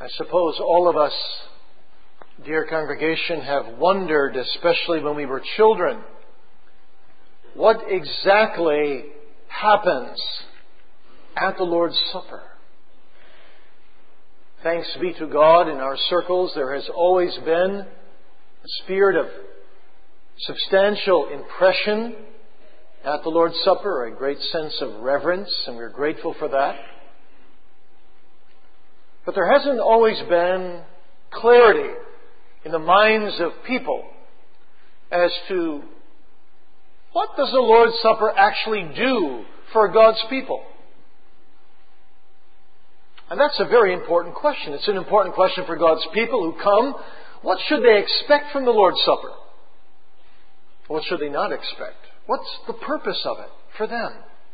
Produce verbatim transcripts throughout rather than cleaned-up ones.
I suppose all of us, dear congregation, have wondered, especially when we were children, what exactly happens at the Lord's Supper. Thanks be to God, in our circles there has always been a spirit of substantial impression at the Lord's Supper, a great sense of reverence, and we're grateful for that. But there hasn't always been clarity in the minds of people as to what does the Lord's Supper actually do for God's people? And that's a very important question. It's an important question for God's people who come. What should they expect from the Lord's Supper? What should they not expect? What's the purpose of it for them?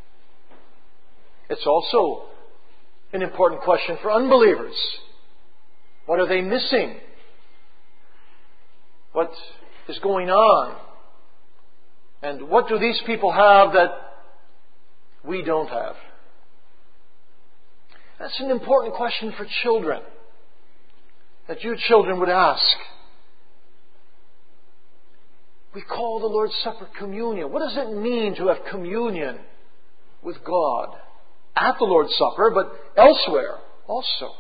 It's also an important question for unbelievers. What are they missing? What is going on? And what do these people have that we don't have? That's an important question for children, that you children would ask. We call the Lord's Supper communion. What does it mean to have communion with God? At the Lord's Supper, but elsewhere also.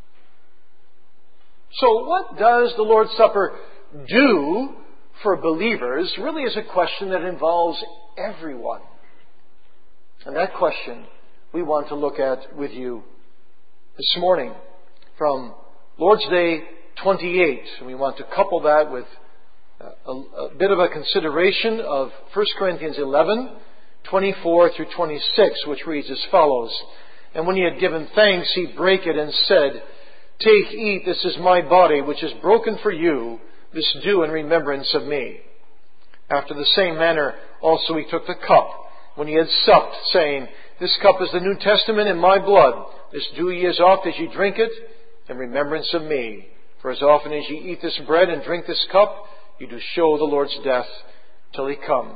So what does the Lord's Supper do for believers really is a question that involves everyone. And that question we want to look at with you this morning from Lord's Day twenty-eight. And we want to couple that with a, a bit of a consideration of First Corinthians eleven, twenty-four through twenty-six, which reads as follows. And when he had given thanks, he brake it and said, Take, eat, this is my body, which is broken for you. This do in remembrance of me. After the same manner also he took the cup, when he had supped, saying, This cup is the New Testament in my blood. This do ye as oft as ye drink it, in remembrance of me. For as often as ye eat this bread and drink this cup, ye do show the Lord's death till he come.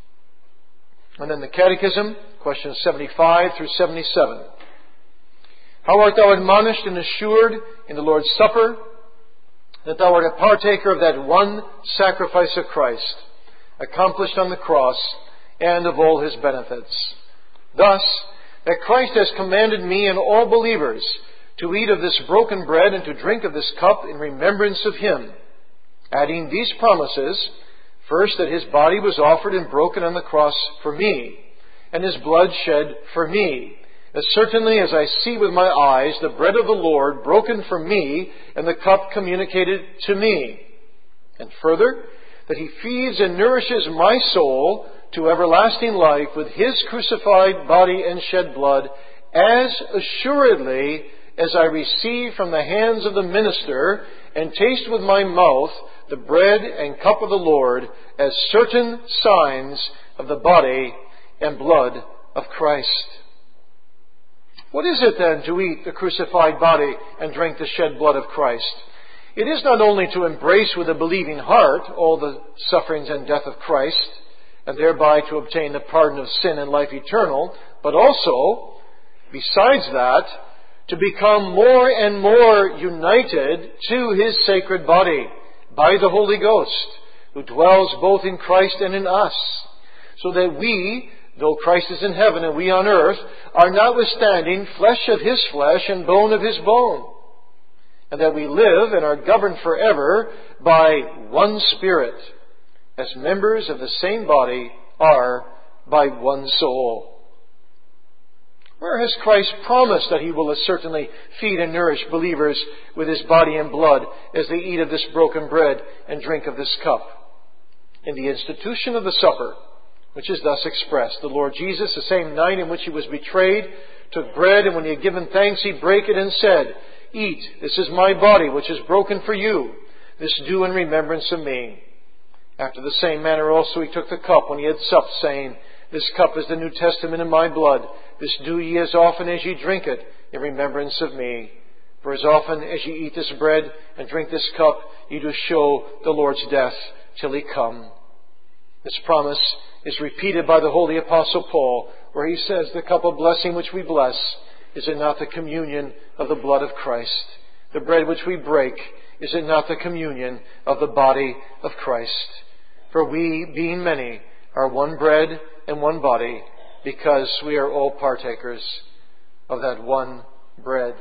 And then the Catechism, questions seventy-five through seventy-seven. How art thou admonished and assured in the Lord's Supper that thou art a partaker of that one sacrifice of Christ, accomplished on the cross, and of all his benefits? Thus, that Christ has commanded me and all believers to eat of this broken bread and to drink of this cup in remembrance of him, adding these promises: first, that his body was offered and broken on the cross for me, and his blood shed for me, as certainly as I see with my eyes the bread of the Lord broken for me and the cup communicated to me. And further, that he feeds and nourishes my soul to everlasting life with his crucified body and shed blood, as assuredly as I receive from the hands of the minister and taste with my mouth the bread and cup of the Lord as certain signs of the body and blood of Christ. What is it then to eat the crucified body and drink the shed blood of Christ? It is not only to embrace with a believing heart all the sufferings and death of Christ, and thereby to obtain the pardon of sin and life eternal, but also, besides that, to become more and more united to his sacred body by the Holy Ghost, who dwells both in Christ and in us, so that we, though Christ is in heaven and we on earth, are notwithstanding flesh of his flesh and bone of his bone, and that we live and are governed forever by one Spirit, as members of the same body are by one soul. Where has Christ promised that he will certainly feed and nourish believers with his body and blood as they eat of this broken bread and drink of this cup? In the institution of the supper, which is thus expressed. The Lord Jesus, the same night in which he was betrayed, took bread, and when he had given thanks, he brake it and said, Eat, this is my body, which is broken for you. This do in remembrance of me. After the same manner also he took the cup when he had supped, saying, This cup is the New Testament in my blood. This do ye as often as ye drink it in remembrance of me. For as often as ye eat this bread and drink this cup, ye do show the Lord's death till he come. This promise is repeated by the Holy Apostle Paul, where he says, The cup of blessing which we bless, is it not the communion of the blood of Christ? the bread which we break, is it not the communion of the body of Christ? For we, being many, are one bread and one body, because we are all partakers of that one bread.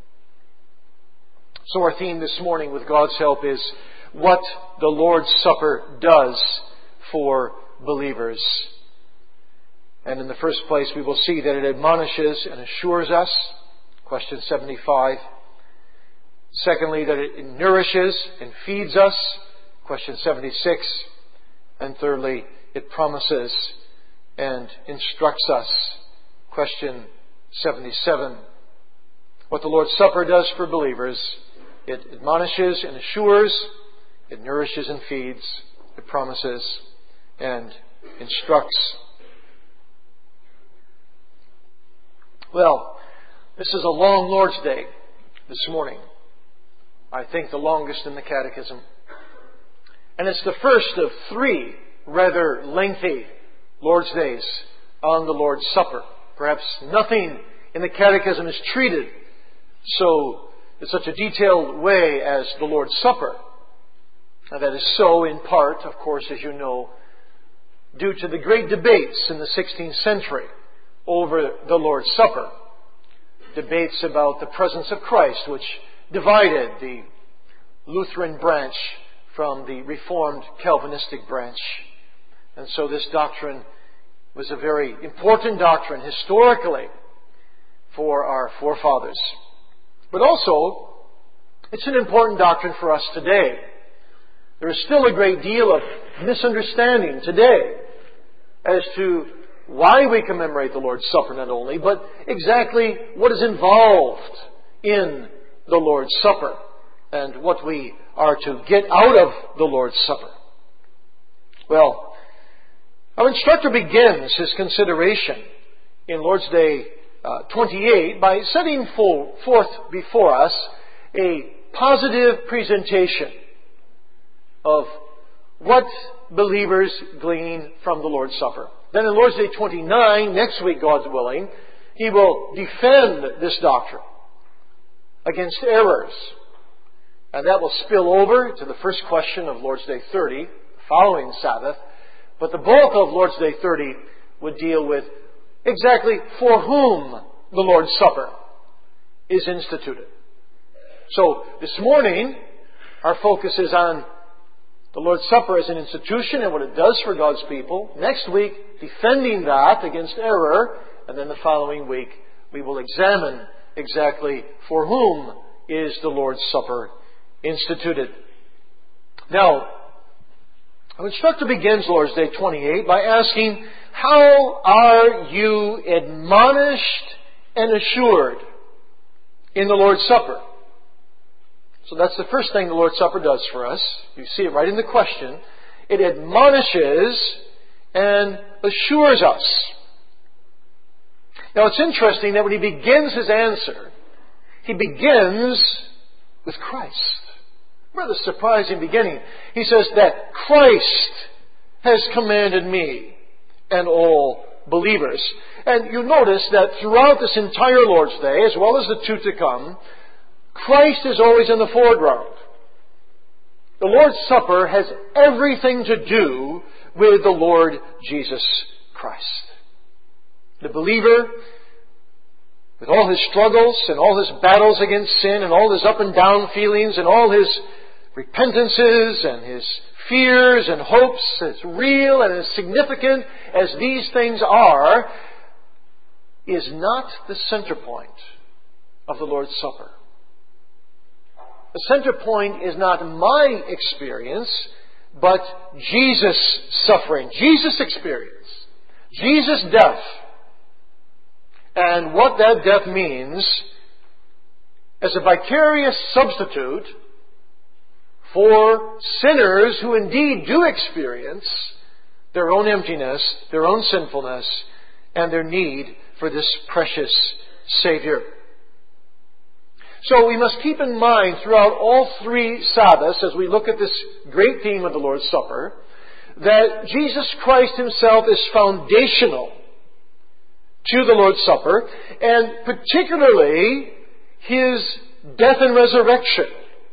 So our theme this morning, with God's help, is what the Lord's Supper does for believers. And in the first place, we will see that it admonishes and assures us. Question seventy-five. Secondly, that it nourishes and feeds us. Question seventy-six. And thirdly, it promises and instructs us. Question seventy-seven. What the Lord's Supper does for believers: it admonishes and assures, it nourishes and feeds, it promises and instructs. Well, this is a long Lord's Day this morning. I think the longest in the Catechism. And it's the first of three rather lengthy Lord's Days on the Lord's Supper. Perhaps nothing in the Catechism is treated so in such a detailed way as the Lord's Supper. And that is so in part, of course, as you know, due to the great debates in the sixteenth century over the Lord's Supper. Debates about the presence of Christ, which divided the Lutheran branch from the Reformed Calvinistic branch. And so this doctrine was a very important doctrine historically for our forefathers. But also, it's an important doctrine for us today. There is still a great deal of misunderstanding today as to why we commemorate the Lord's Supper not only, but exactly what is involved in the Lord's Supper and what we are to get out of the Lord's Supper. Well, our instructor begins his consideration in Lord's Day uh, twenty-eight by setting full, forth before us a positive presentation of what believers glean from the Lord's Supper. Then in Lord's Day twenty-nine, next week, God's willing, he will defend this doctrine against errors. And that will spill over to the first question of Lord's Day thirty, following Sabbath. But the bulk of Lord's Day thirty would deal with exactly for whom the Lord's Supper is instituted. So this morning, our focus is on the Lord's Supper as an institution and what it does for God's people. Next week, defending that against error. And then the following week, we will examine exactly for whom is the Lord's Supper instituted. Now, our instructor begins Lord's Day twenty-eight by asking, how are you admonished and assured in the Lord's Supper? So that's the first thing the Lord's Supper does for us. You see it right in the question. It admonishes and assures us. Now it's interesting that when he begins his answer, he begins with Christ. Rather surprising beginning. He says that Christ has commanded me and all believers. And you notice that throughout this entire Lord's Day, as well as the two to come, Christ is always in the foreground. The Lord's Supper has everything to do with the Lord Jesus Christ. The believer, with all his struggles and all his battles against sin and all his up and down feelings and all his repentances and his fears and hopes, as real and as significant as these things are, is not the center point of the Lord's Supper. The center point is not my experience, but Jesus' suffering, Jesus' experience, Jesus' death, and what that death means as a vicarious substitute for sinners who indeed do experience their own emptiness, their own sinfulness, and their need for this precious Savior. So we must keep in mind throughout all three Sabbaths, as we look at this great theme of the Lord's Supper, that Jesus Christ Himself is foundational to the Lord's Supper, and particularly His death and resurrection,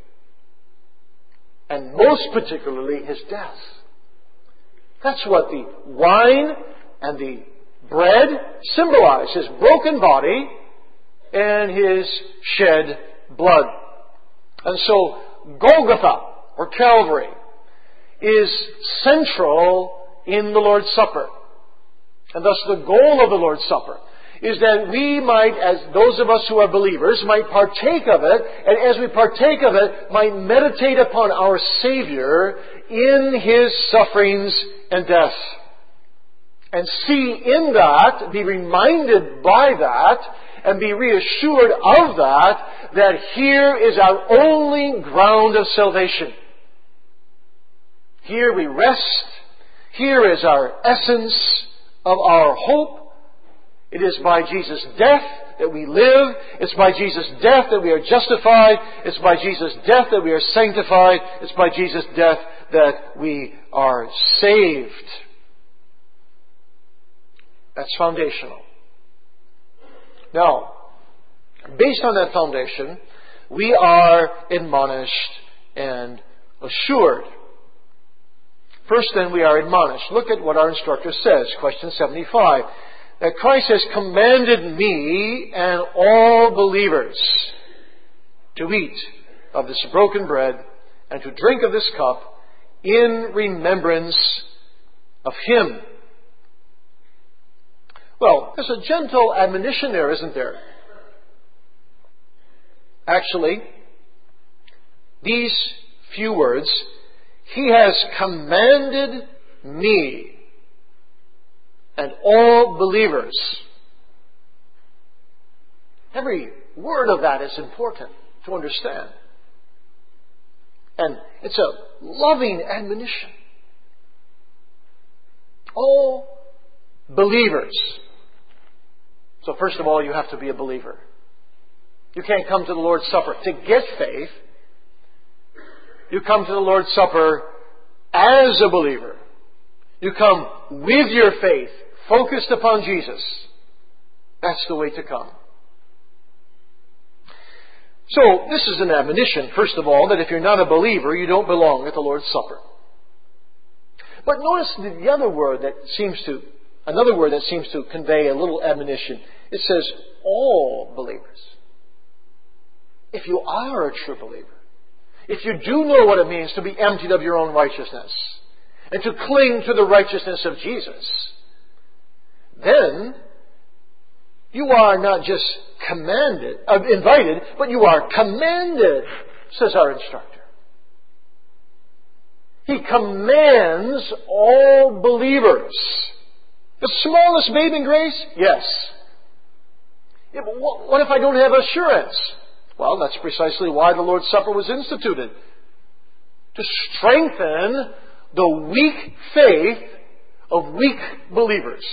and most particularly His death. That's what the wine and the bread symbolize, His broken body and His shed blood. And so Golgotha, or Calvary, is central in the Lord's Supper. And thus the goal of the Lord's Supper is that we might, as those of us who are believers, might partake of it, and as we partake of it, might meditate upon our Savior in His sufferings and death. And see in that, be reminded by that, and be reassured of that, that here is our only ground of salvation. Here we rest. Here is our essence of our hope. It is by Jesus' death that we live. It's by Jesus' death that we are justified. It's by Jesus' death that we are sanctified. It's by Jesus' death that we are saved. That's foundational. Now, based on that foundation, we are admonished and assured. First, then, we are admonished. Look at what our instructor says, question seventy-five. That Christ has commanded me and all believers to eat of this broken bread and to drink of this cup in remembrance of Him. Well, there's a gentle admonition there, isn't there? Actually, these few words, He has commanded me and all believers. Every word of that is important to understand. And it's a loving admonition. All believers. So first of all, you have to be a believer. You can't come to the Lord's Supper to get faith. You come to the Lord's Supper as a believer. You come with your faith focused upon Jesus. That's the way to come. So, this is an admonition, first of all, that if you're not a believer, you don't belong at the Lord's Supper. But notice the other word that seems to, another word that seems to convey a little admonition. It says, all believers. If you are a true believer, if you do know what it means to be emptied of your own righteousness, and to cling to the righteousness of Jesus, then you are not just commanded, uh, invited, but you are commanded, says our instructor. He commands all believers. The smallest babe in grace? Yes. Yeah, but what, what if I don't have assurance? Well, that's precisely why the Lord's Supper was instituted. To strengthen the weak faith of weak believers.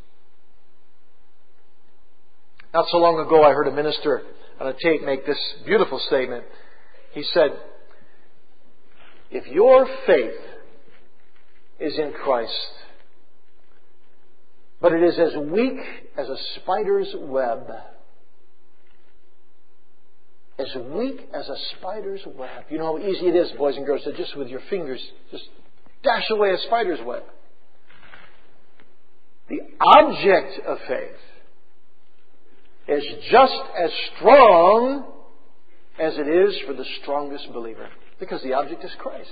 Not so long ago, I heard a minister on a tape make this beautiful statement. He said, if your faith is in Christ, but it is as weak as a spider's web, as weak as a spider's web. You know how easy it is, boys and girls, to just with your fingers, just dash away a spider's web. The object of faith is just as strong as it is for the strongest believer, because the object is Christ.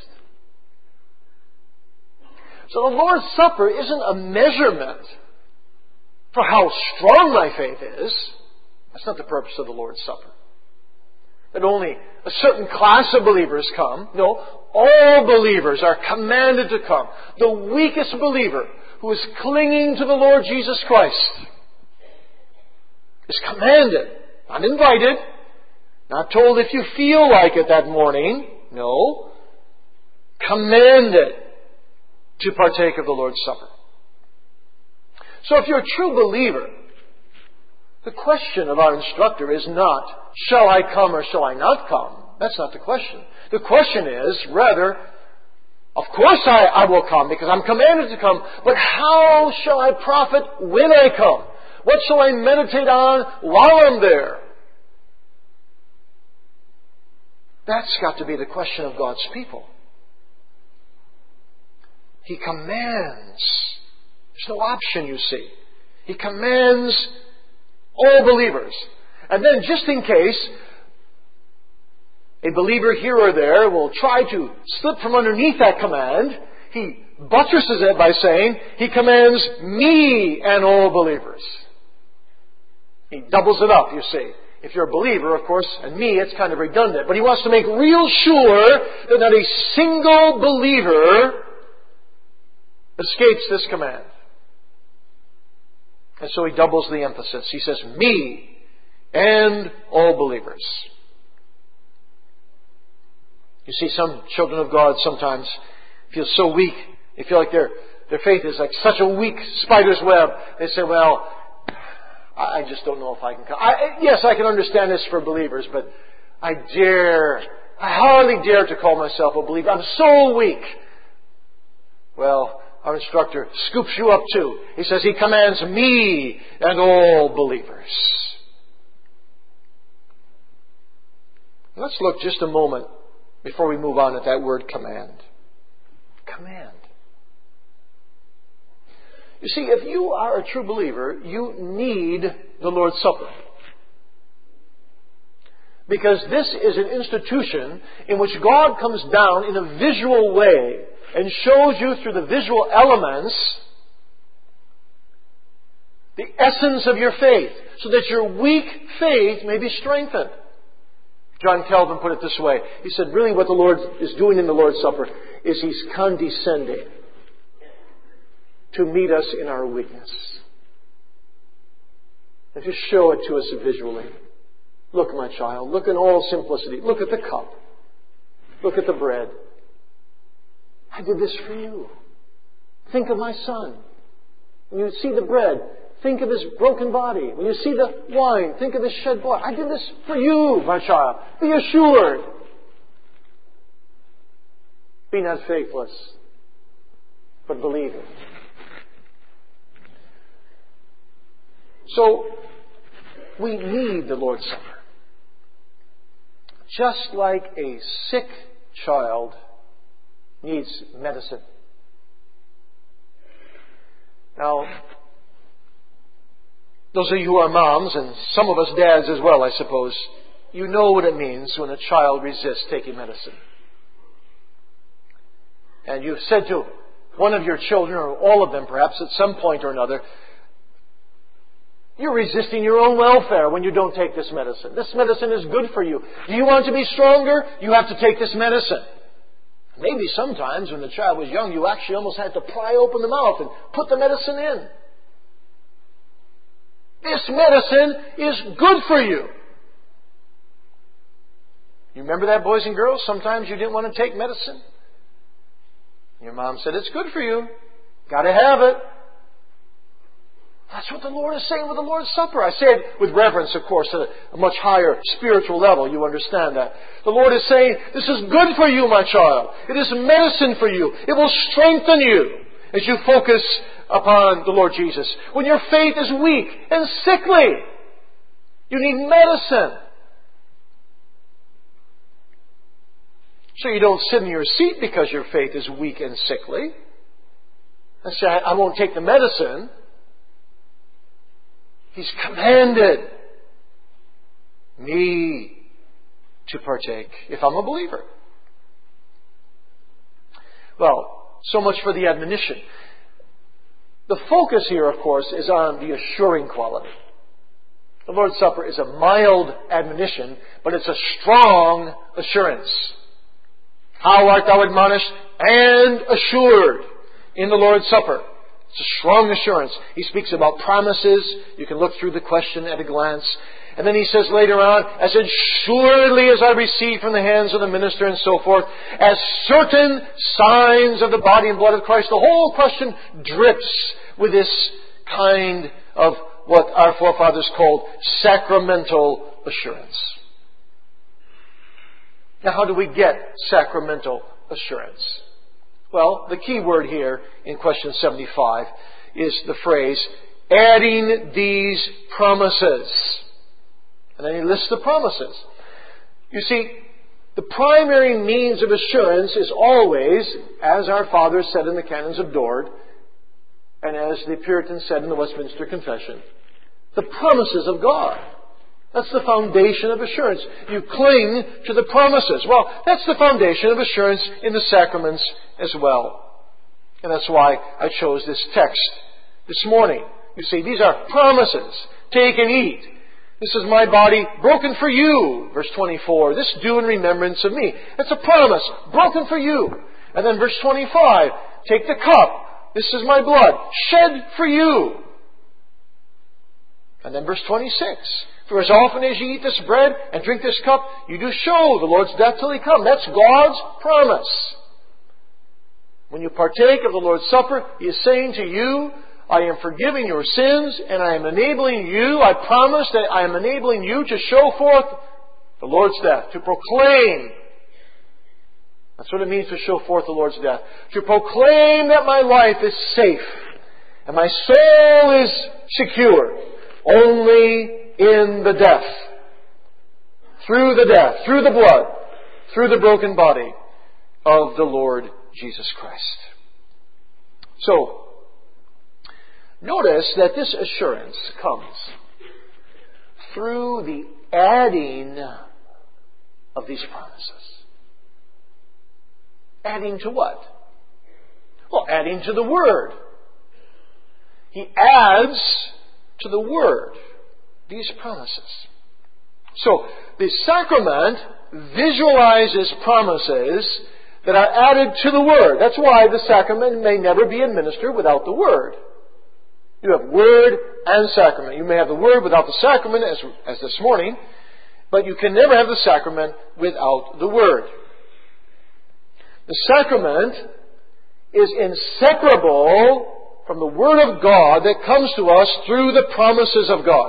So the Lord's Supper isn't a measurement for how strong my faith is. That's not the purpose of the Lord's Supper. That only a certain class of believers come. No, all believers are commanded to come. The weakest believer who is clinging to the Lord Jesus Christ is commanded, not invited, not told if you feel like it that morning. No, commanded to partake of the Lord's Supper. So if you're a true believer, the question of our instructor is not, shall I come or shall I not come? That's not the question. The question is, rather, of course I, I will come because I'm commanded to come, but how shall I profit when I come? What shall I meditate on while I'm there? That's got to be the question of God's people. He commands. There's no option, you see. He commands all believers. And then, just in case a believer here or there will try to slip from underneath that command, he buttresses it by saying, He commands me and all believers. He doubles it up, you see. If you're a believer, of course, and me, it's kind of redundant. But he wants to make real sure that not a single believer escapes this command. And so he doubles the emphasis. He says, me and all believers. You see, some children of God sometimes feel so weak. They feel like their, their faith is like such a weak spider's web. They say, well, I just don't know if I can come. I, yes, I can understand this for believers, but I dare, I hardly dare to call myself a believer. I'm so weak. Well, our instructor scoops you up too. He says, He commands me and all believers. Let's look just a moment before we move on at that word command. Command. You see, if you are a true believer, you need the Lord's Supper. Because this is an institution in which God comes down in a visual way and shows you through the visual elements the essence of your faith, so that your weak faith may be strengthened. John Calvin put it this way. He said, really what the Lord is doing in the Lord's Supper is He's condescending to meet us in our weakness. And to show it to us visually. Look, my child, look in all simplicity. Look at the cup. Look at the bread. I did this for you. Think of my son. When you see the bread, think of His broken body. When you see the wine, think of His shed blood. I did this for you, my child. Be assured. Be not faithless, but believe it. So, we need the Lord's Supper. Just like a sick child needs medicine. Now, those of you who are moms, and some of us dads as well, I suppose, you know what it means when a child resists taking medicine. And you've said to one of your children, or all of them perhaps, at some point or another, you're resisting your own welfare when you don't take this medicine. This medicine is good for you. Do you want to be stronger? You have to take this medicine. Maybe sometimes when the child was young, you actually almost had to pry open the mouth and put the medicine in. This medicine is good for you. You remember that, boys and girls? Sometimes you didn't want to take medicine. Your mom said, it's good for you. Got to have it. That's what the Lord is saying with the Lord's Supper. I say it with reverence, of course, at a much higher spiritual level. You understand that. The Lord is saying, this is good for you, my child. It is medicine for you. It will strengthen you as you focus upon the Lord Jesus. When your faith is weak and sickly, you need medicine. So you don't sit in your seat because your faith is weak and sickly and say, I won't take the medicine. He's commanded me to partake if I'm a believer. Well, so much for the admonition. The focus here, of course, is on the assuring quality. The Lord's Supper is a mild admonition, but it's a strong assurance. How art thou admonished and assured in the Lord's Supper? It's a strong assurance. He speaks about promises. You can look through the question at a glance. And then he says later on, as assuredly as I received from the hands of the minister and so forth, as certain signs of the body and blood of Christ. The whole question drips with this kind of what our forefathers called sacramental assurance. Now, how do we get sacramental assurance? Well, the key word here in question seventy-five is the phrase, adding these promises. And then he lists the promises. You see, The primary means of assurance is always, as our fathers said in the Canons of Dort, and as the Puritans said in the Westminster Confession, the promises of God. That's the foundation of assurance. You cling to the promises. Well, that's the foundation of assurance in the sacraments as well. And that's why I chose this text this morning. You see, these are promises. Take and eat. This is my body broken for you. Verse twenty-four. This do in remembrance of me. That's a promise. Broken for you. And then verse twenty-five. Take the cup. This is my blood. Shed for you. And then verse twenty-six. For as often as you eat this bread and drink this cup, you do show the Lord's death till He come. That's God's promise. When you partake of the Lord's Supper, He is saying to you, I am forgiving your sins, and I am enabling you, I promise that I am enabling you to show forth the Lord's death, to proclaim. That's what it means to show forth the Lord's death. To proclaim that my life is safe, and my soul is secure, only in the death. Through the death, through the blood, through the broken body of the Lord Jesus Christ. So, notice that this assurance comes through the adding of these promises. Adding to what? Well, adding to the Word. He adds to the Word these promises. So, the sacrament visualizes promises that are added to the Word. That's why the sacrament may never be administered without the Word. You have Word and sacrament. You may have the Word without the sacrament, as, as this morning, but you can never have the sacrament without the Word. The sacrament is inseparable from the Word of God that comes to us through the promises of God.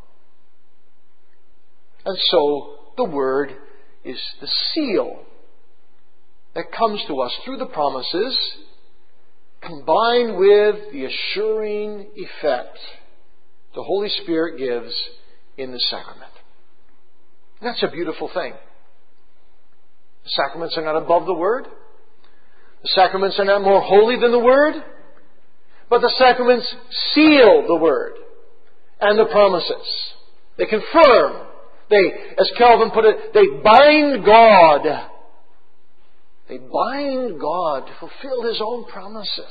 And so, the Word is the seal that comes to us through the promises, combined with the assuring effect the Holy Spirit gives in the sacrament. That's a beautiful thing. The sacraments are not above the Word. The sacraments are not more holy than the Word. But the sacraments seal the Word and the promises. They confirm. They, as Calvin put it, they bind God. They bind God to fulfill His own promises.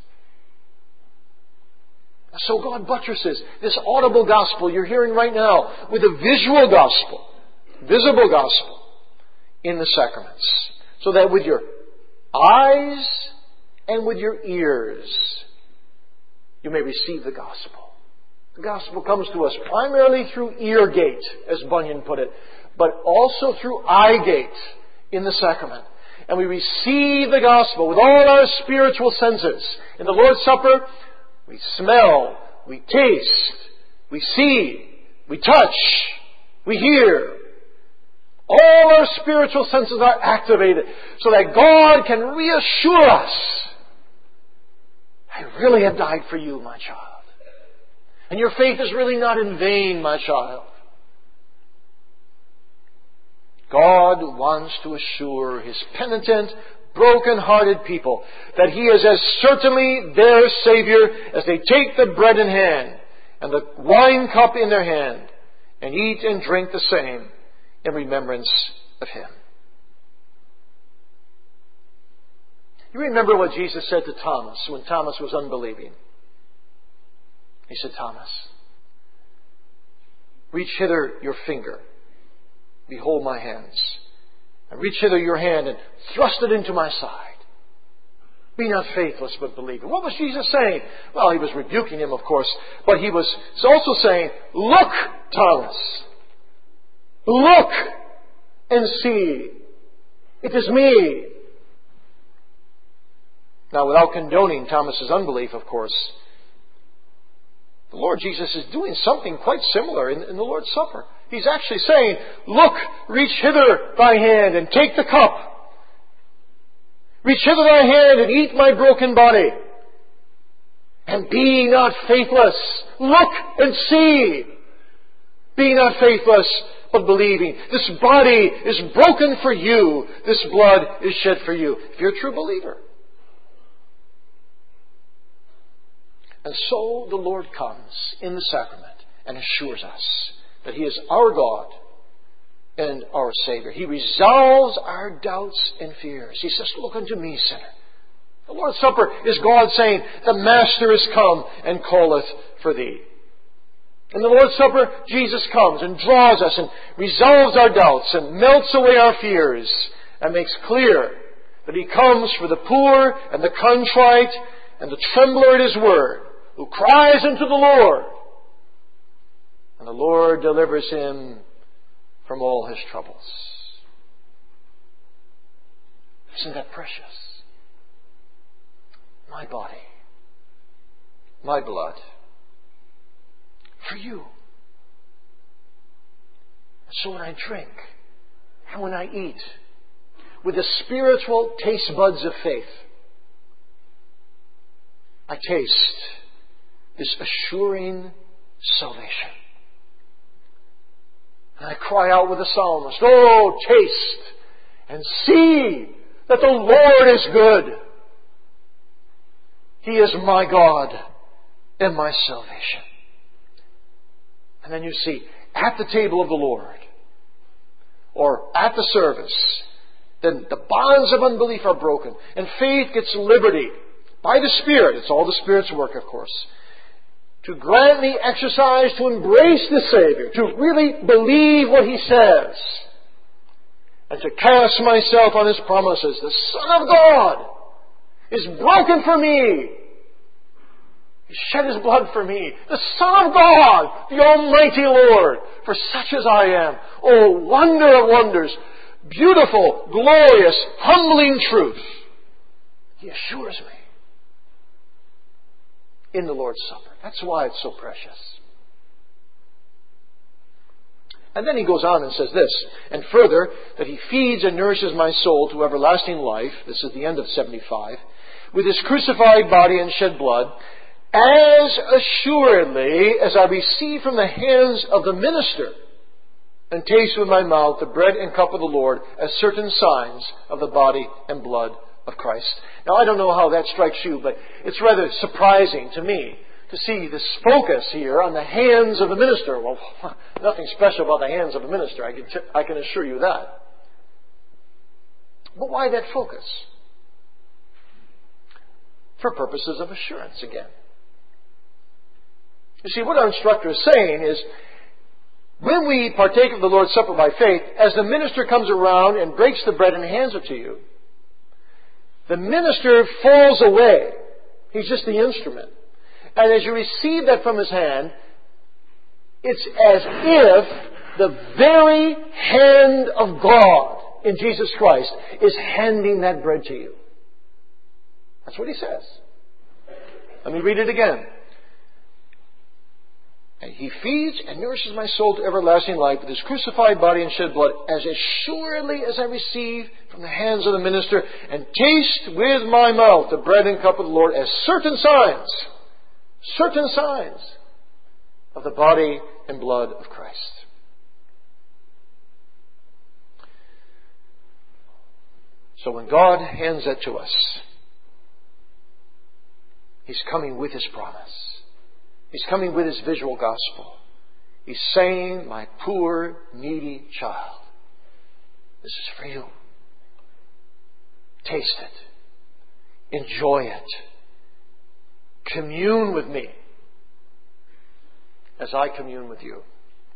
So God buttresses this audible gospel you're hearing right now with a visual gospel, visible gospel in the sacraments. So that with your eyes and with your ears, you may receive the gospel. The gospel comes to us primarily through ear gate, as Bunyan put it, but also through eye gate in the sacrament. And we receive the gospel with all our spiritual senses. In the Lord's Supper, we smell, we taste, we see, we touch, we hear. All our spiritual senses are activated so that God can reassure us, I really have died for you, my child. And your faith is really not in vain, my child. God wants to assure His penitent, broken-hearted people that He is as certainly their Savior as they take the bread in hand and the wine cup in their hand and eat and drink the same in remembrance of Him. You remember what Jesus said to Thomas when Thomas was unbelieving. He said, Thomas, reach hither your finger. Behold my hands. And reach hither your hand and thrust it into my side. Be not faithless, but believing. What was Jesus saying? Well, He was rebuking him, of course. But He was also saying, look, Thomas. Look and see. It is me. Now, without condoning Thomas's unbelief, of course, the Lord Jesus is doing something quite similar in, in the Lord's Supper. He's actually saying, look, reach hither thy hand and take the cup. Reach hither thy hand and eat my broken body. And be not faithless. Look and see. Be not faithless, of believing. This body is broken for you. This blood is shed for you. If you're a true believer. And so the Lord comes in the sacrament and assures us that He is our God and our Savior. He resolves our doubts and fears. He says, look unto me, sinner. The Lord's Supper is God saying, the Master is come and calleth for thee. In the Lord's Supper, Jesus comes and draws us and resolves our doubts and melts away our fears and makes clear that He comes for the poor and the contrite and the trembler at His word, who cries unto the Lord. And the Lord delivers him from all his troubles. Isn't that precious? My body, my blood, for you. So when I drink and when I eat, with the spiritual taste buds of faith, I taste this assuring salvation. And I cry out with the psalmist, oh, taste and see that the Lord is good. He is my God and my salvation. And then you see, at the table of the Lord, or at the service, then the bonds of unbelief are broken, and faith gets liberty by the Spirit. It's all the Spirit's work, of course. To grant me exercise to embrace the Savior, to really believe what He says, and to cast myself on His promises. The Son of God is broken for me. He shed His blood for me. The Son of God, the Almighty Lord, for such as I am. Oh, wonder of wonders, beautiful, glorious, humbling truth. He assures me in the Lord's Supper. That's why it's so precious. And then he goes on and says this, and further, that He feeds and nourishes my soul to everlasting life, this is the end of seventy-five, with His crucified body and shed blood, as assuredly as I receive from the hands of the minister and taste with my mouth the bread and cup of the Lord as certain signs of the body and blood of Christ. Now, I don't know how that strikes you, but it's rather surprising to me to see this focus here on the hands of the minister. Well, nothing special about the hands of the minister, I can, t- I can assure you that. But why that focus? For purposes of assurance again. You see, what our instructor is saying is, when we partake of the Lord's Supper by faith, as the minister comes around and breaks the bread and hands it to you, the minister falls away. He's just the instrument. And as you receive that from his hand, it's as if the very hand of God in Jesus Christ is handing that bread to you. That's what he says. Let me read it again. And He feeds and nourishes my soul to everlasting life with His crucified body and shed blood, as assuredly as I receive from the hands of the minister, and taste with my mouth the bread and cup of the Lord as certain signs, certain signs of the body and blood of Christ. So when God hands that to us, He's coming with His promise. He's coming with His visual gospel. He's saying, my poor, needy child, this is for you. Taste it. Enjoy it. Commune with me as I commune with you.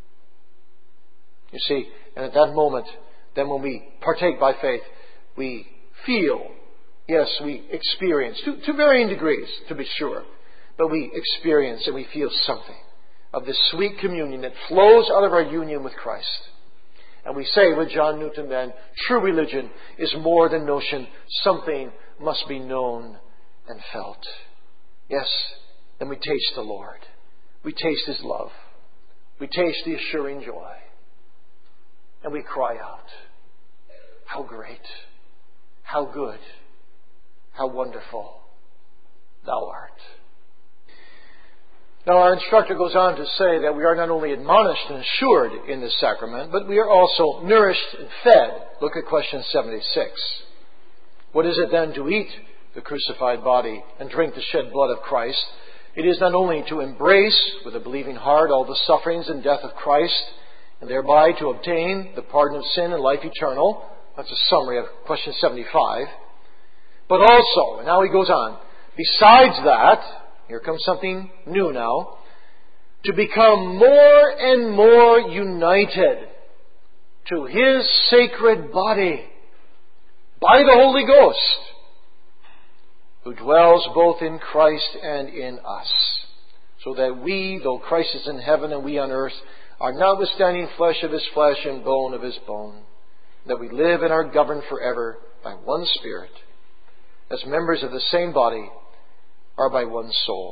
You see, and at that moment, then when we partake by faith, we feel, yes, we experience, to, to varying degrees, to be sure, but we experience and we feel something of this sweet communion that flows out of our union with Christ. And we say with John Newton then, true religion is more than notion. Something must be known and felt. Yes, then we taste the Lord. We taste His love. We taste the assuring joy. And we cry out, how great, how good, how wonderful Thou art. Now our instructor goes on to say that we are not only admonished and assured in this sacrament, but we are also nourished and fed. Look at question seventy-six. What is it then to eat the crucified body and drink the shed blood of Christ? It is not only to embrace with a believing heart all the sufferings and death of Christ, and thereby to obtain the pardon of sin and life eternal. That's a summary of question seventy-five. But also, and now he goes on, besides that, here comes something new now, to become more and more united to His sacred body by the Holy Ghost, who dwells both in Christ and in us, so that we, though Christ is in heaven and we on earth, are notwithstanding flesh of His flesh and bone of His bone, that we live and are governed forever by one Spirit, as members of the same body, are by one soul.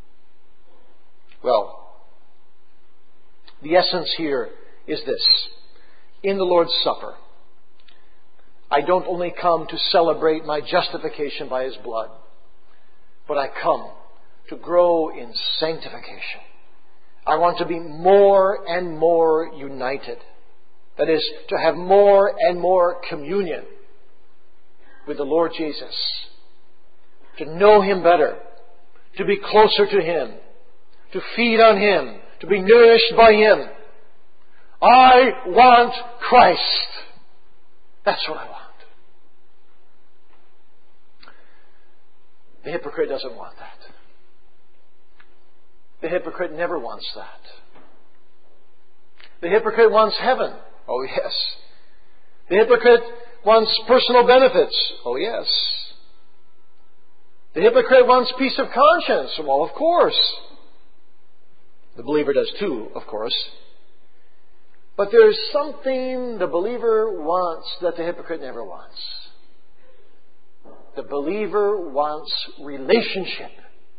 Well, the essence here is this. In the Lord's Supper, I don't only come to celebrate my justification by His blood, but I come to grow in sanctification. I want to be more and more united. That is, to have more and more communion with the Lord Jesus. To know Him better. To be closer to Him. To feed on Him. To be nourished by Him. I want Christ. That's what I want. The hypocrite doesn't want that. The hypocrite never wants that. The hypocrite wants heaven. Oh, yes. The hypocrite wants personal benefits. Oh, yes. The hypocrite wants peace of conscience. Well, of course. The believer does too, of course. But there's something the believer wants that the hypocrite never wants. The believer wants relationship.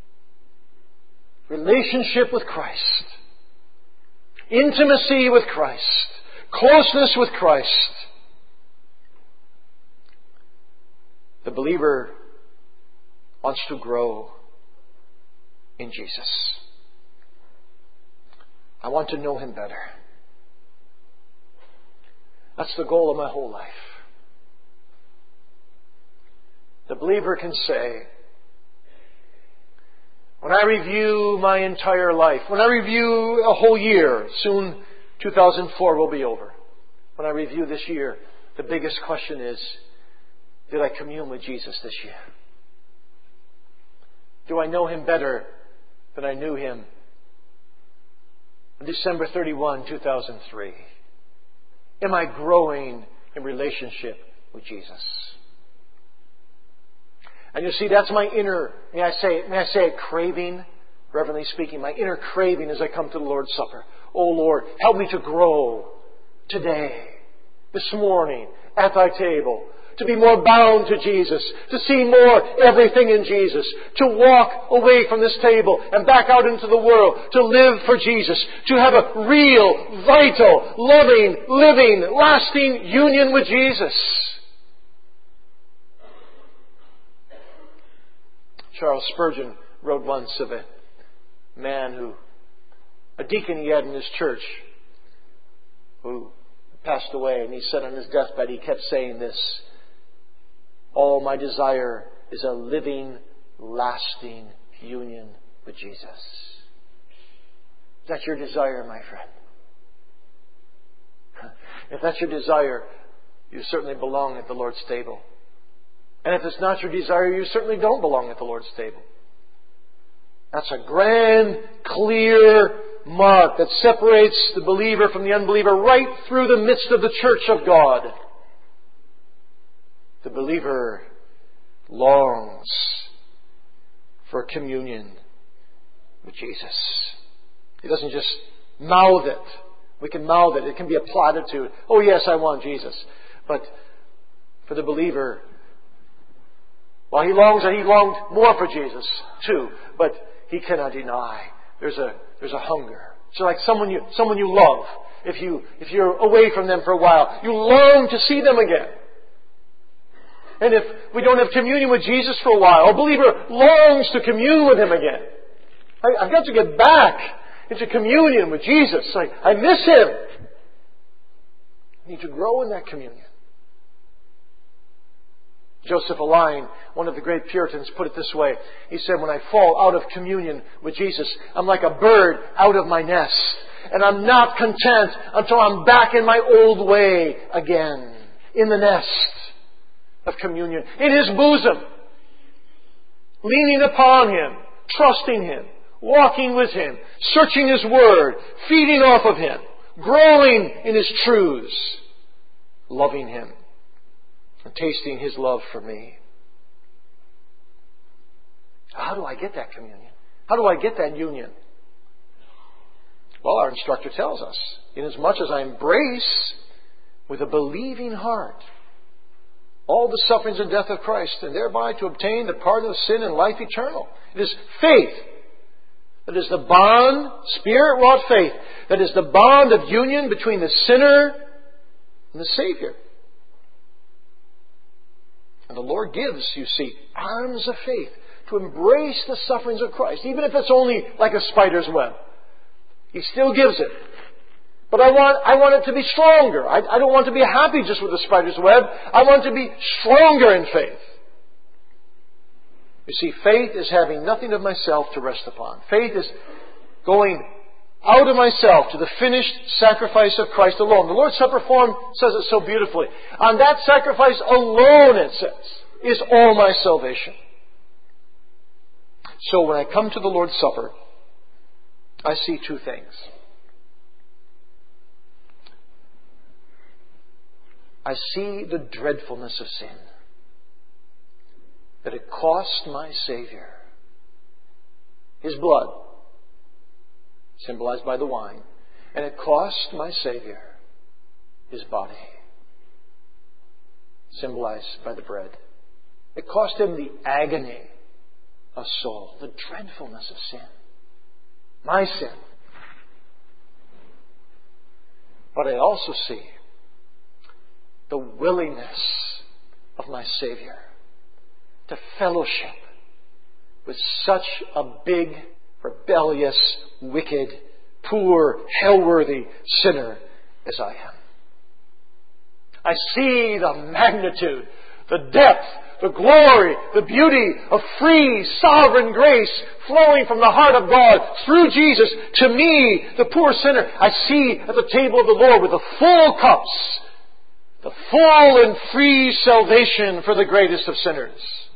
Relationship with Christ. Intimacy with Christ. Closeness with Christ. The believer wants to grow in Jesus. I want to know Him better. That's the goal of my whole life. The believer can say, when I review my entire life, when I review a whole year, soon two thousand four will be over. When I review this year, the biggest question is, did I commune with Jesus this year? Do I know Him better than I knew Him on December thirty-first, two thousand three? Am I growing in relationship with Jesus? And you see, that's my inner, may I say, may I say it, craving, reverently speaking, my inner craving as I come to the Lord's Supper. Oh Lord, help me to grow today, this morning, at Thy table, to be more bound to Jesus, to see more everything in Jesus, to walk away from this table and back out into the world, to live for Jesus, to have a real, vital, loving, living, lasting union with Jesus. Charles Spurgeon wrote once of a man who, a deacon he had in his church, who passed away, and he said on his deathbed, he kept saying this, all my desire is a living, lasting union with Jesus. Is that your desire, my friend? If that's your desire, you certainly belong at the Lord's table. And if it's not your desire, you certainly don't belong at the Lord's table. That's a grand, clear mark that separates the believer from the unbeliever right through the midst of the church of God. The believer longs for communion with Jesus. He doesn't just mouth it. We can mouth it. It can be a platitude. Oh yes, I want Jesus. But for the believer, well, he longs and he longed more for Jesus too. But he cannot deny there's a there's a hunger. It's like someone you someone you love. If you if you're away from them for a while, you long to see them again. And if we don't have communion with Jesus for a while, a believer longs to commune with Him again. I, I've got to get back into communion with Jesus. I, I miss Him. I need to grow in that communion. Joseph Alleine, one of the great Puritans, put it this way. He said, when I fall out of communion with Jesus, I'm like a bird out of my nest. And I'm not content until I'm back in my old way again. In the nest of communion. In His bosom. Leaning upon Him. Trusting Him. Walking with Him. Searching His Word. Feeding off of Him. Growing in His truths. Loving Him. And tasting His love for me. How do I get that communion? How do I get that union? Well, our instructor tells us, inasmuch as I embrace with a believing heart all the sufferings and death of Christ, and thereby to obtain the pardon of sin and life eternal. It is faith that is the bond, Spirit-wrought faith, that is the bond of union between the sinner and the Savior. And the Lord gives, you see, arms of faith to embrace the sufferings of Christ, even if it's only like a spider's web. He still gives it. But I want, I want it to be stronger. I, I don't want to be happy just with a spider's web. I want to be stronger in faith. You see, faith is having nothing of myself to rest upon. Faith is going out of myself to the finished sacrifice of Christ alone. The Lord's Supper form says it so beautifully. On that sacrifice alone, it says, is all my salvation. So when I come to the Lord's Supper, I see two things. I see the dreadfulness of sin. That it cost my Savior His blood, symbolized by the wine, and it cost my Savior His body, symbolized by the bread. It cost Him the agony of soul, the dreadfulness of sin, my sin. But I also see the willingness of my Savior to fellowship with such a big, rebellious, wicked, poor, hell-worthy sinner as I am. I see the magnitude, the depth, the glory, the beauty of free, sovereign grace flowing from the heart of God through Jesus to me, the poor sinner. I see at the table of the Lord with the full cups, the full and free salvation for the greatest of sinners.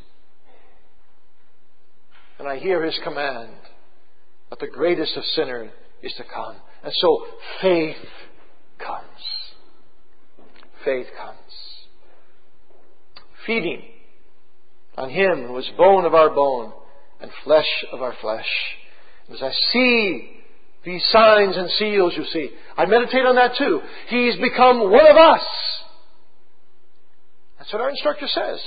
And I hear His command that the greatest of sinners is to come. And so faith comes. Faith comes. Feeding on Him who is bone of our bone and flesh of our flesh. As I see these signs and seals, you see, I meditate on that too. He's become one of us. That's what our instructor says.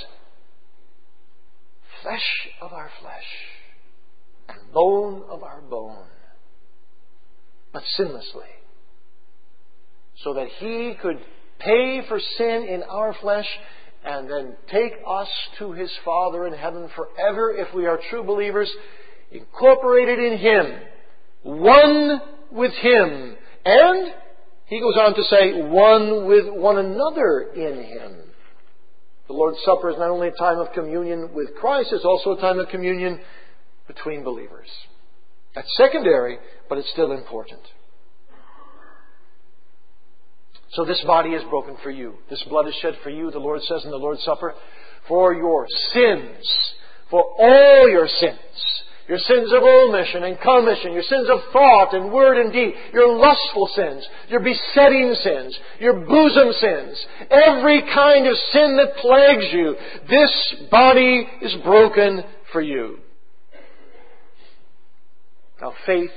Flesh of our flesh and bone of our bone, but sinlessly, so that He could pay for sin in our flesh and then take us to His Father in heaven forever if we are true believers, incorporated in Him, one with Him, and, he goes on to say, one with one another in Him. The Lord's Supper is not only a time of communion with Christ, it's also a time of communion between believers. That's secondary, but it's still important. So this body is broken for you. This blood is shed for you, the Lord says in the Lord's Supper, for your sins, for all your sins. Your sins of omission and commission, your sins of thought and word and deed, your lustful sins, your besetting sins, your bosom sins, every kind of sin that plagues you, this body is broken for you. Now faith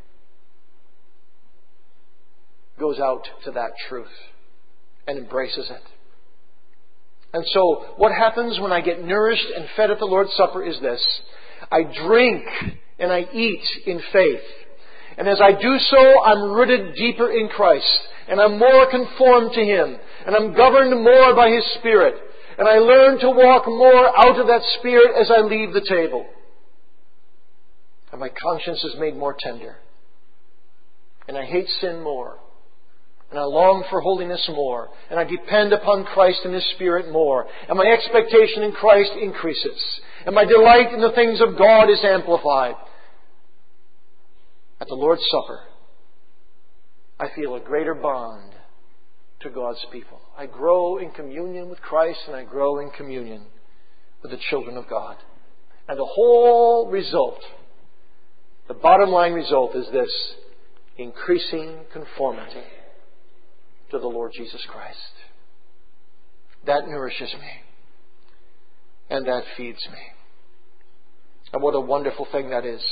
goes out to that truth and embraces it. And so what happens when I get nourished and fed at the Lord's Supper is this. I drink and I eat in faith. And as I do so, I'm rooted deeper in Christ. And I'm more conformed to Him. And I'm governed more by His Spirit. And I learn to walk more out of that Spirit as I leave the table. And my conscience is made more tender. And I hate sin more. And I long for holiness more. And I depend upon Christ and His Spirit more. And my expectation in Christ increases. And my delight in the things of God is amplified. At the Lord's Supper, I feel a greater bond to God's people. I grow in communion with Christ and I grow in communion with the children of God. And the whole result, the bottom line result is this: increasing conformity to the Lord Jesus Christ. That nourishes me. And that feeds me. And what a wonderful thing that is.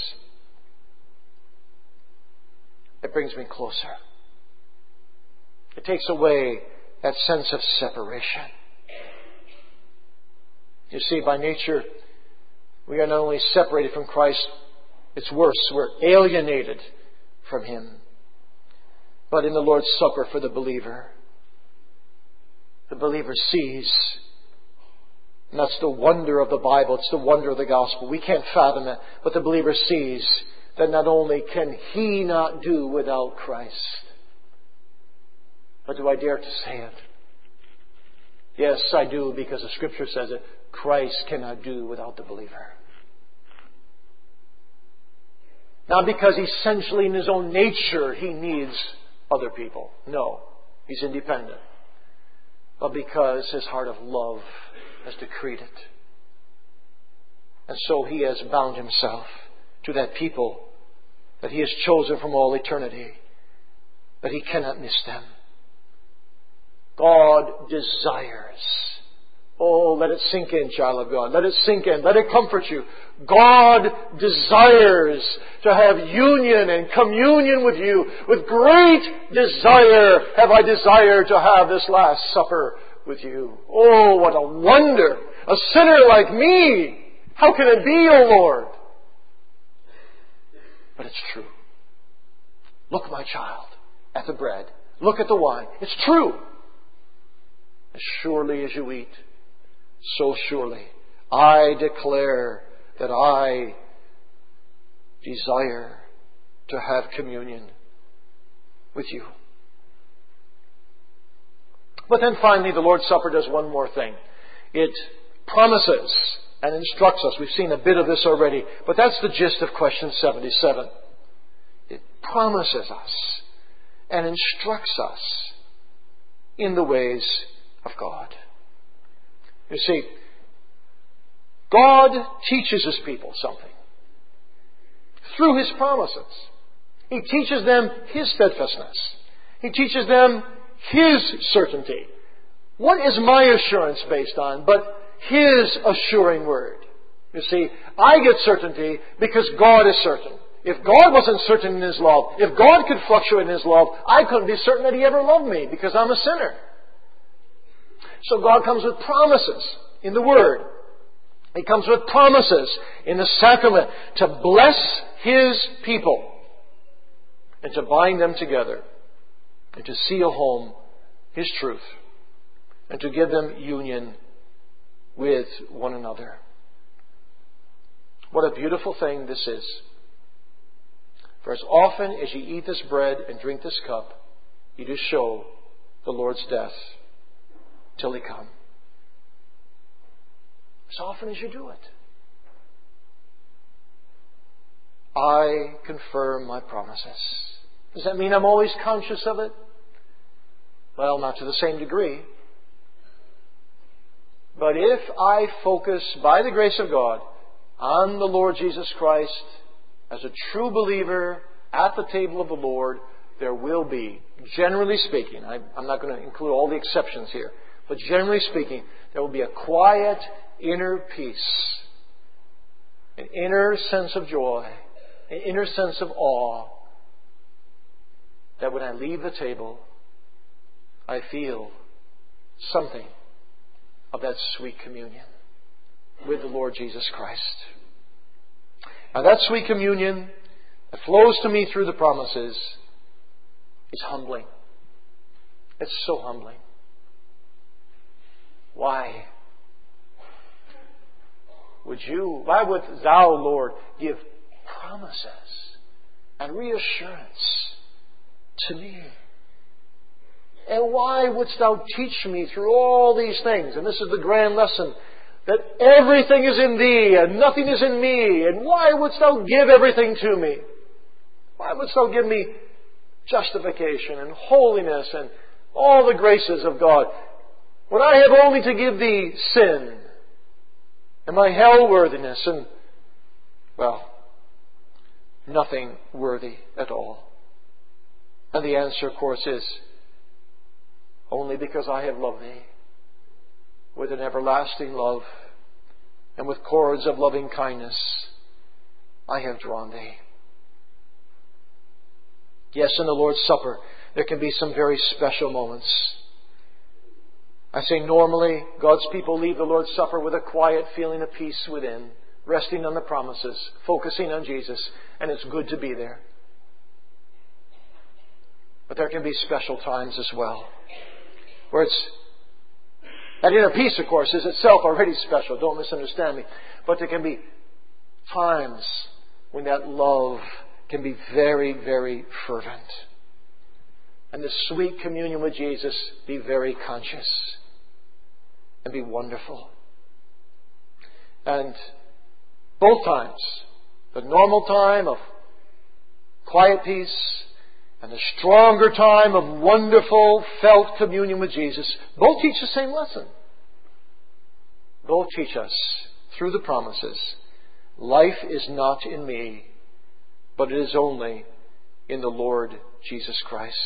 It brings me closer. It takes away that sense of separation. You see, by nature, we are not only separated from Christ, it's worse, we're alienated from Him. But in the Lord's Supper for the believer, the believer sees, and that's the wonder of the Bible, it's the wonder of the gospel. We can't fathom it, but the believer sees that not only can he not do without Christ, but do I dare to say it? Yes, I do, because the Scripture says it. Christ cannot do without the believer. Not because essentially in his own nature he needs other people. No, he's independent. But because his heart of love has decreed it. And so he has bound himself to that people that he has chosen from all eternity, that he cannot miss them. God desires. Oh, let it sink in, child of God. Let it sink in. Let it comfort you. God desires to have union and communion with you. With great desire have I desired to have this Last Supper with you. Oh, what a wonder! A sinner like me! How can it be, O Lord? But it's true. Look, my child, at the bread. Look at the wine. It's true. As surely as you eat, so surely I declare that I desire to have communion with you. But then finally, the Lord's Supper does one more thing. It promises and instructs us. We've seen a bit of this already, but that's the gist of question seventy-seven. It promises us and instructs us in the ways of God. You see, God teaches His people something through His promises. He teaches them His steadfastness. He teaches them His certainty. What is my assurance based on but His assuring word? You see, I get certainty because God is certain. If God wasn't certain in His love, if God could fluctuate in His love, I couldn't be certain that He ever loved me because I'm a sinner. So God comes with promises in the Word. He comes with promises in the sacrament to bless His people and to bind them together and to seal home His truth and to give them union with one another. What a beautiful thing this is. For as often as you eat this bread and drink this cup, you do show the Lord's death till He come. As often as you do it. I confirm my promises. Does that mean I'm always conscious of it? Well, not to the same degree. But if I focus, by the grace of God, on the Lord Jesus Christ as a true believer at the table of the Lord, there will be, generally speaking, I, I'm not going to include all the exceptions here, but generally speaking, there will be a quiet inner peace, an inner sense of joy, an inner sense of awe, that when I leave the table, I feel something of that sweet communion with the Lord Jesus Christ. Now that sweet communion that flows to me through the promises is humbling. It's so humbling. Why would you, why would Thou, Lord, give promises and reassurance to me. And why wouldst thou teach me through all these things? And this is the grand lesson, that everything is in thee and nothing is in me. And why wouldst thou give everything to me? Why wouldst thou give me justification and holiness and all the graces of God, when I have only to give thee sin and my hell worthiness and, well, nothing worthy at all? And the answer, of course, is only because I have loved thee with an everlasting love and with cords of loving kindness I have drawn thee. Yes, in the Lord's Supper, there can be some very special moments. I say normally, God's people leave the Lord's Supper with a quiet feeling of peace within, resting on the promises, focusing on Jesus, and it's good to be there. But there can be special times as well, where it's, that inner peace, of course, is itself already special, don't misunderstand me, but there can be times when that love can be very, very fervent. And the sweet communion with Jesus be very conscious and be wonderful. And both times, the normal time of quiet peace and the stronger time of wonderful felt communion with Jesus, both teach the same lesson. Both teach us, through the promises, life is not in me, but it is only in the Lord Jesus Christ.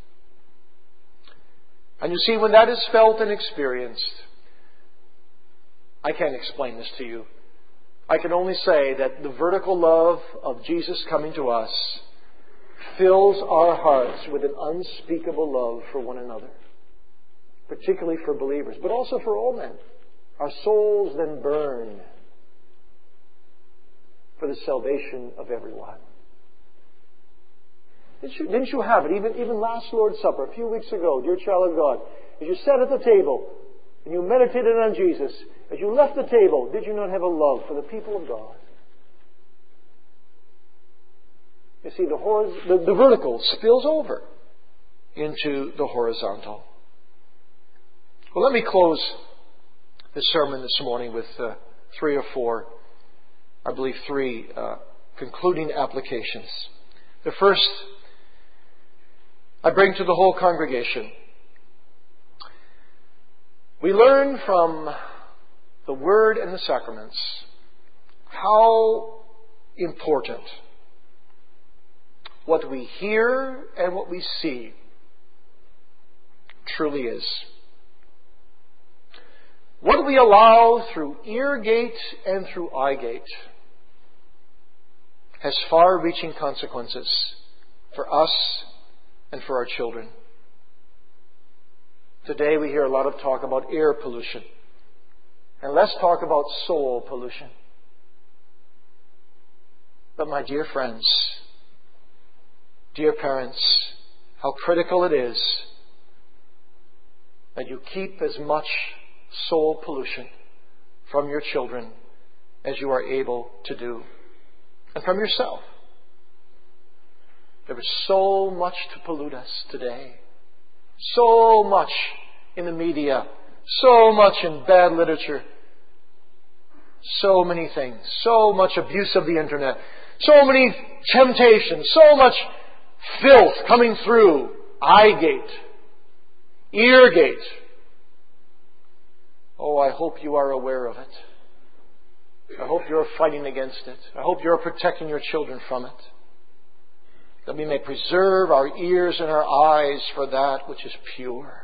And you see, when that is felt and experienced, I can't explain this to you. I can only say that the vertical love of Jesus coming to us fills our hearts with an unspeakable love for one another, particularly for believers, but also for all men. Our souls then burn for the salvation of everyone. Didn't you, didn't you have it, even, even last Lord's Supper, a few weeks ago, dear child of God, as you sat at the table and you meditated on Jesus, as you left the table, did you not have a love for the people of God? You see, the, horiz- the, the vertical spills over into the horizontal. Well, let me close this sermon this morning with uh, three or four, I believe three, uh, concluding applications. The first I bring to the whole congregation. We learn from the Word and the sacraments how important what we hear and what we see truly is. What we allow through ear gate and through eye gate has far-reaching consequences for us and for our children. Today we hear a lot of talk about air pollution. And let's talk about soul pollution. But my dear friends, dear parents, how critical it is that you keep as much soul pollution from your children as you are able to do. And from yourself. There is so much to pollute us today. So much in the media. So much in bad literature. So many things. So much abuse of the internet. So many temptations. So much filth coming through eye gate, ear gate. Oh, I hope you are aware of it. I hope you're fighting against it. I hope you're protecting your children from it. That we may preserve our ears and our eyes for that which is pure.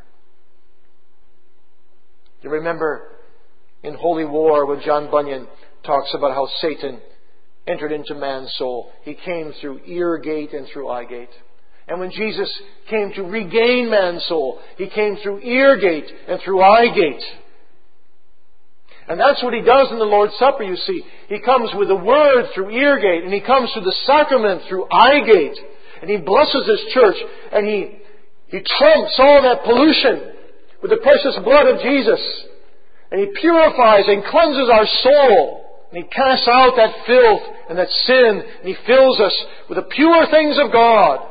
You remember in Holy War when John Bunyan talks about how Satan entered into man's soul. He came through ear gate and through eye gate. And when Jesus came to regain man's soul, He came through ear gate and through eye gate. And that's what He does in the Lord's Supper, you see. He comes with the Word through ear gate, and He comes through the sacrament through eye gate. And He blesses His church, and He, he trumps all that pollution with the precious blood of Jesus. And He purifies and cleanses our soul. And He casts out that filth and that sin, and He fills us with the pure things of God.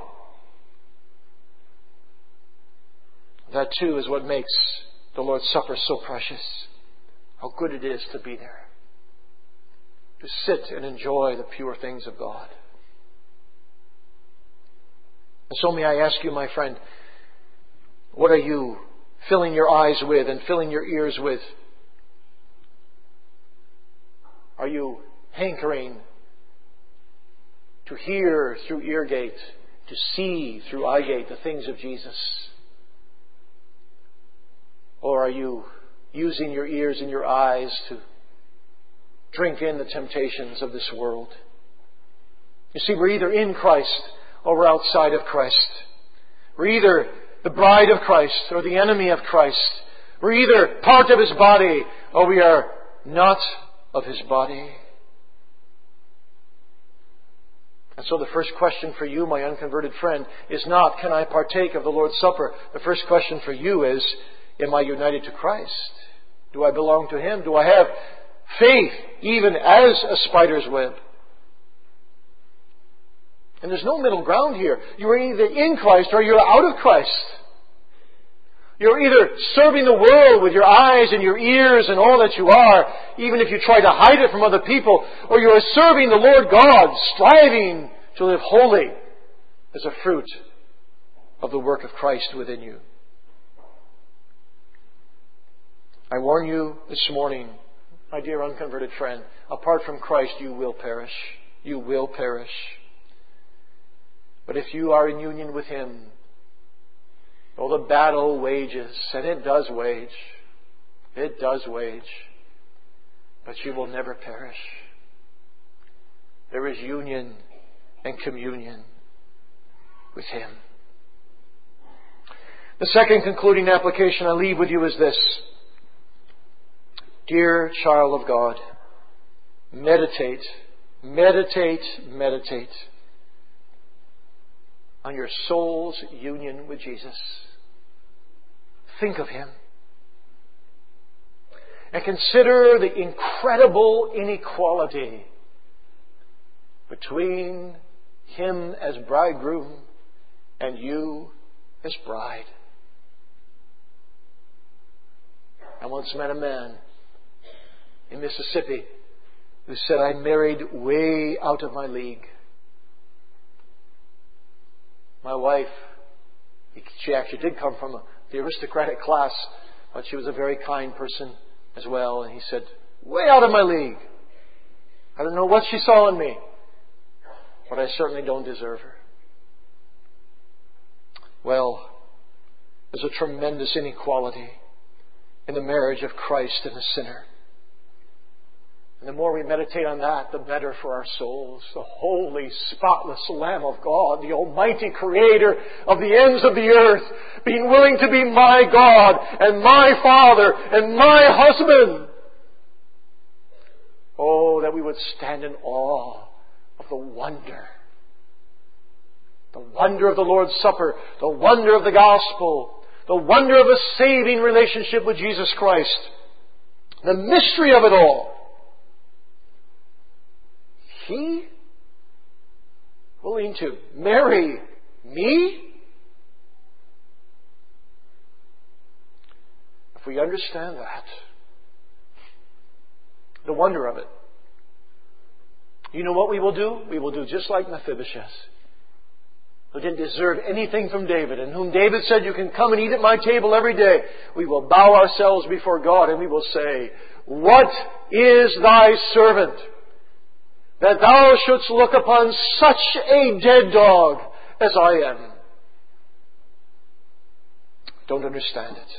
That too is what makes the Lord's Supper so precious. How good it is to be there. To sit and enjoy the pure things of God. And so may I ask you, my friend, what are you filling your eyes with and filling your ears with? Are you hankering to hear through ear gate, to see through eye gate the things of Jesus? Or are you using your ears and your eyes to drink in the temptations of this world? You see, we're either in Christ or we're outside of Christ. We're either the bride of Christ or the enemy of Christ. We're either part of His body or we are not of His body. And so the first question for you, my unconverted friend, is not, can I partake of the Lord's Supper? The first question for you is, am I united to Christ? Do I belong to Him? Do I have faith even as a spider's web? And there's no middle ground here. You are either in Christ or you're out of Christ. You're either serving the world with your eyes and your ears and all that you are, even if you try to hide it from other people, or you are serving the Lord God, striving to live holy as a fruit of the work of Christ within you. I warn you this morning, my dear unconverted friend, apart from Christ you will perish. You will perish. But if you are in union with Him, though the battle wages, and it does wage, it does wage, but you will never perish. There is union and communion with Him. The second concluding application I leave with you is this. Dear child of God, meditate, meditate, meditate on your soul's union with Jesus. Think of Him. And consider the incredible inequality between Him as bridegroom and you as bride. I once met a man in Mississippi who said, I married way out of my league. My wife, she actually did come from the aristocratic class, but she was a very kind person as well. And he said, way out of my league. I don't know what she saw in me, but I certainly don't deserve her. Well, there's a tremendous inequality in the marriage of Christ and the sinner. And the more we meditate on that, the better for our souls. The holy, spotless Lamb of God, the Almighty Creator of the ends of the earth, being willing to be my God and my Father and my husband. Oh, that we would stand in awe of the wonder. The wonder of the Lord's Supper, the wonder of the gospel, the wonder of a saving relationship with Jesus Christ, the mystery of it all. He willing to marry me? If we understand that, the wonder of it, you know what we will do? We will do just like Mephibosheth, who didn't deserve anything from David, and whom David said, you can come and eat at my table every day. We will bow ourselves before God and we will say, what is thy servant, that thou shouldst look upon such a dead dog as I am? Don't understand it.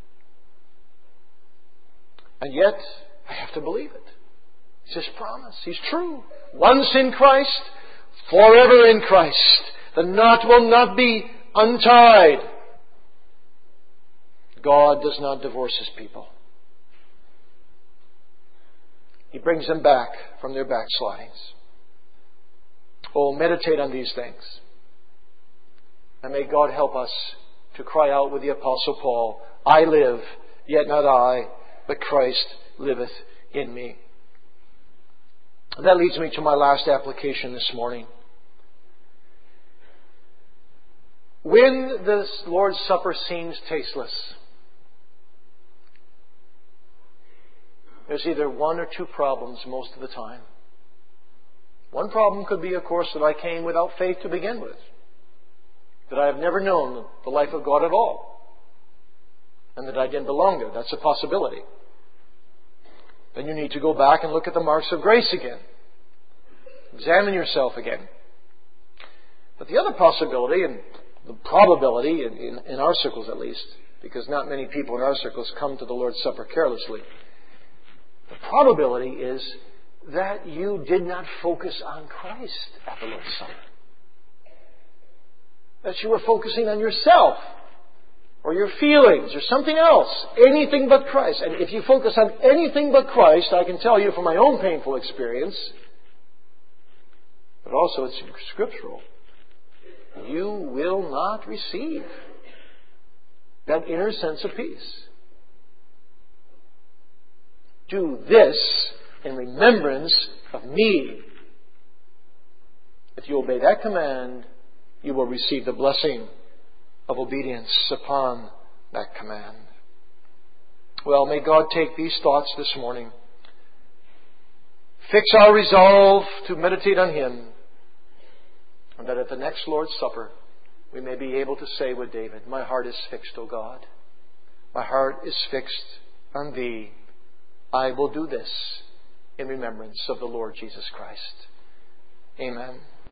And yet, I have to believe it. It's His promise. He's true. Once in Christ, forever in Christ. The knot will not be untied. God does not divorce His people. He brings them back from their backslidings. Oh, meditate on these things. And may God help us to cry out with the Apostle Paul, I live, yet not I, but Christ liveth in me. That leads me to my last application this morning. When the Lord's Supper seems tasteless, there's either one or two problems most of the time. One problem could be, of course, that I came without faith to begin with. That I have never known the life of God at all. And that I didn't belong there. That's a possibility. Then you need to go back and look at the marks of grace again. Examine yourself again. But the other possibility, and the probability, in, in, in our circles at least, because not many people in our circles come to the Lord's Supper carelessly, the probability is that you did not focus on Christ at the Lord's Supper. That you were focusing on yourself, or your feelings, or something else. Anything but Christ. And if you focus on anything but Christ, I can tell you from my own painful experience, but also it's scriptural, you will not receive that inner sense of peace. Do this in remembrance of me. If you obey that command, you will receive the blessing of obedience upon that command. Well, may God take these thoughts this morning. Fix our resolve to meditate on Him. And that at the next Lord's Supper, we may be able to say with David, my heart is fixed, O God. My heart is fixed on Thee. I will do this in remembrance of the Lord Jesus Christ. Amen.